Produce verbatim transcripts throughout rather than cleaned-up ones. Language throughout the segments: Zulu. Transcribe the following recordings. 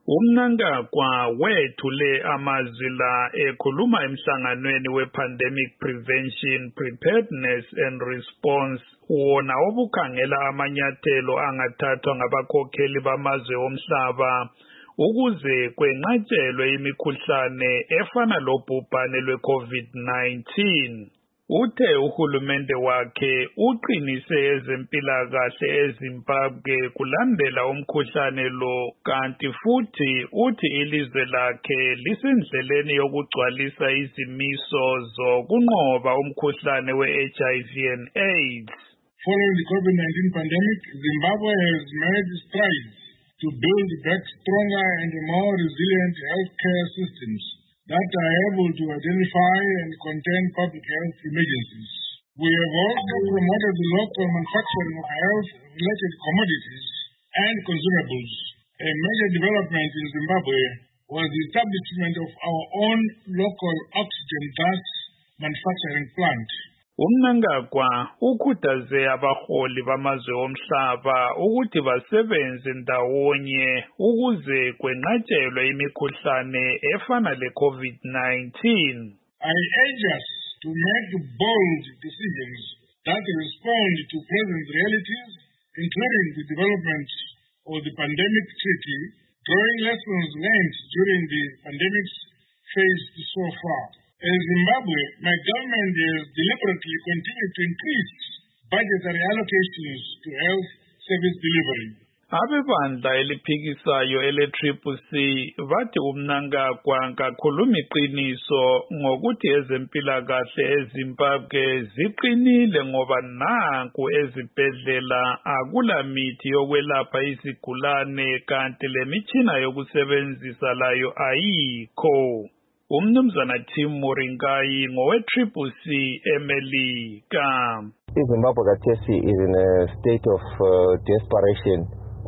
Umnangagwa wethule amazwi la ekhuluma emhlanganweni we-Pandemic Prevention, Preparedness and Response wona obukhangela amanyathelo angathathwa ngabakhokheli bamazwe omhlaba ukuze kwenqatshelwe imikhuhlane efana lobhubhane lwe-COVID nineteen. Uthe uhulumende wakhe uqinise ezempilakahle eZimbabwe kulandela umkhuhlane lo kanti futhi uthi ilizwe lakhe lisendleleni yokugcwalisa izimiso zokunqoba umkhuhlane we-H I V and AIDS. Following the COVID nineteen pandemic, Zimbabwe has made strides to build back stronger and more resilient healthcare systems that are able to identify and contain public health emergencies. We have also promoted the local manufacturing of health-related commodities and consumables. A major development in Zimbabwe was the establishment of our own local oxygen gas manufacturing plant. Umnangagwa ukhuthaze abaholi bamazwe omhlaba ukuthi basebenze ndawonye ukuze kwenqatshelwe imikhuhlane efana le-COVID nineteen. I urge us to make bold decisions that respond to present realities, including the development of the pandemic treaty, drawing lessons learned during the pandemic's phase so far. In Zimbabwe, my government has deliberately continued to increase budgetary allocations to health service delivery. Abebandla eliphikisayo ele-Triple C bathi umnangagwa kakhuluma iqiniso ngokuthi ezempilakahle eZimbabwe ziqinile ngoba nanku ezibhedlela akula mithi yokwelapha izigulane kanti lemitshina yokusebenzisa layo ayikho. Umnumzana Tim Moringai ngowe-Triple C eMelika. Zimbabwe kathesi is in a state of uh, desperation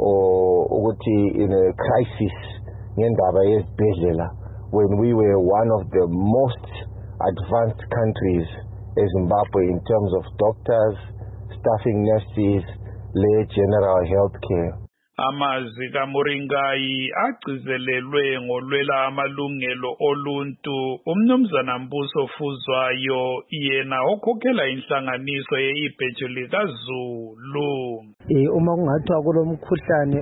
or ukuthi in a crisis ngendaba yezibhedlela when we were one of the most advanced countries in Zimbabwe in terms of doctors, staffing nurses, le general health care. Amazwi kaMoringai agcizelelwe ngolwela amalungelo oluntu umnumzana Mbuso Fuzwayo yena okhokhela inhlanganiso ye-ibheju likaZulu. Eh uma kungathiwa kulomkhuhlane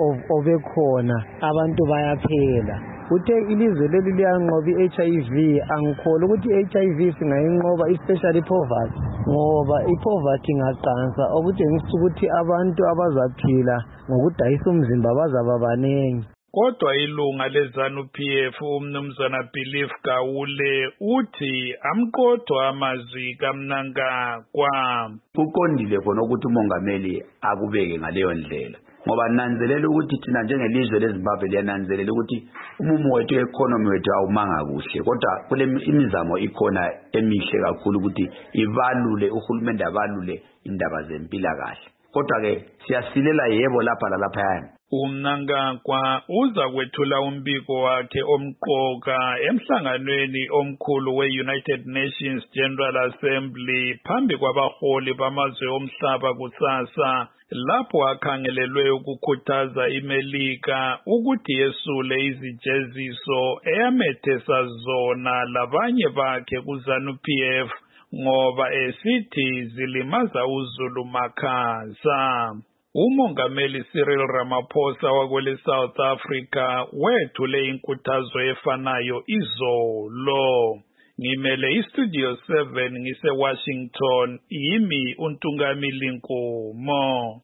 obekhona abantu bayaphela. Uthe ilizwe leli liyanqoba i-H I V angikholwa ukuthi i-H I V singayinqoba especially poverty ngoba i-poverty ingaqansa okutshengisa ukuthi abantu abazaphila ngokudayisa umzimba bazaba baningi. Kodwa ilunga leZANU P F umnumzana Belief Gawule uthi amqodwa amazwi kaMnangagwa. Kuqondile khona ukuthi umongameli akubeke ngaleyo ndlela ngoba nanzelela ukuthi thina njengelizwe leZimbabwe liyananzelela ukuthi umumo wethu economy wethu awumanga kuhle kodwa kule imizamo ikhona emihle kakhulu ukuthi ibalule uhulumende abalule indaba zempilakahle kodwa ke siyasilela yebo lapha lalapha. Umnangagwa uza kwethula umbiko wakhe omqoka emhlanganweni omkhulu we-United Nations General Assembly phambi kwabaholi bamazwe omhlaba kusasa lapho akhangelelwe ukukhuthaza iMelika ukuthi yesule izijeziso eyamethesa zona labanye bakhe kuZANU P F ngoba esithi zilimaza uZulu makhaza. Umongameli Cyril Ramaphosa wakwele South Africa wethule inkuthazo efanayo izolo. Ngimele iStudio seven ngise Washington yimi uNtungamili Nkomo.